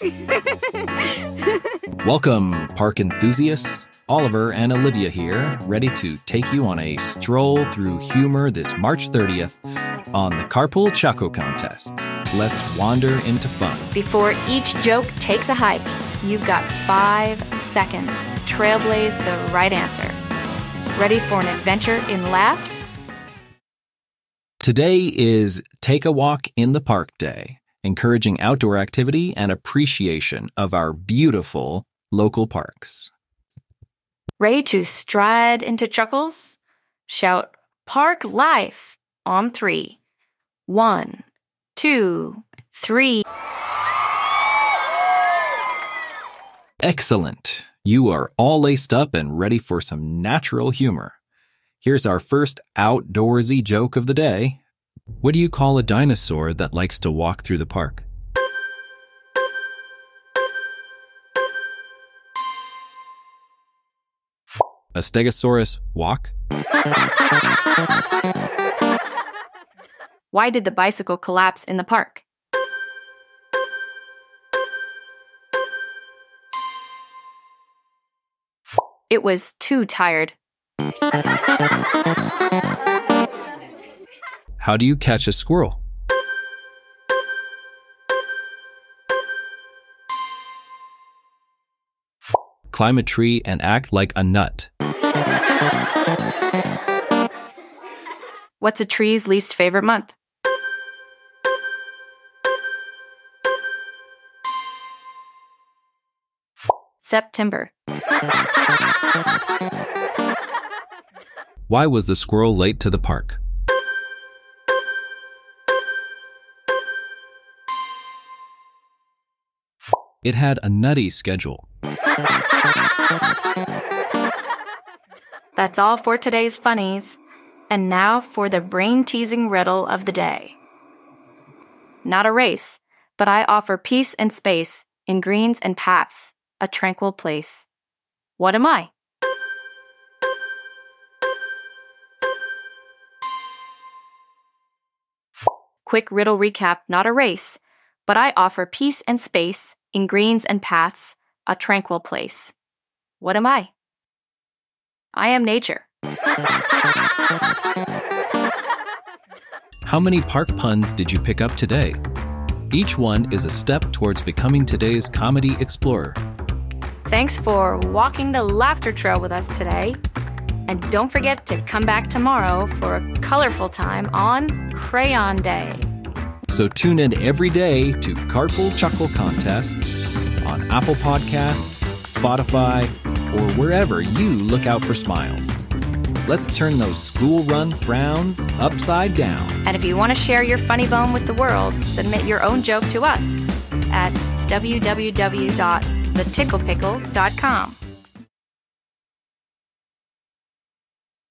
Welcome, park enthusiasts. Oliver and Olivia here, ready to take you on a stroll through humor this March 30th on the Carpool Choco Contest. Let's wander into fun. Before each joke takes a hike, you've got 5 seconds to trailblaze the right answer. Ready for an adventure in laughs? Today is Take a Walk in the Park Day, encouraging outdoor activity and appreciation of our beautiful local parks. Ready to stride into chuckles? Shout, "Park Life" on 3. 1, 2, 3. Excellent. You are all laced up and ready for some natural humor. Here's our first outdoorsy joke of the day. What do you call a dinosaur that likes to walk through the park? A Stegosaurus walk? Why did the bicycle collapse in the park? It was too tired. How do you catch a squirrel? Climb a tree and act like a nut. What's a tree's least favorite month? September. Why was the squirrel late to the park? It had a nutty schedule. That's all for today's funnies. And now for the brain-teasing riddle of the day. Not a race, but I offer peace and space in greens and paths, a tranquil place. What am I? Quick riddle recap, not a race, but I offer peace and space in greens and paths, a tranquil place. What am I? I am nature. How many park puns did you pick up today? Each one is a step towards becoming today's comedy explorer. Thanks for walking the laughter trail with us today. And don't forget to come back tomorrow for a colorful time on Crayon Day. So tune in every day to Carpool Choco Contest on Apple Podcasts, Spotify, or wherever you look out for smiles. Let's turn those school-run frowns upside down. And if you want to share your funny bone with the world, submit your own joke to us at www.theticklepickle.com.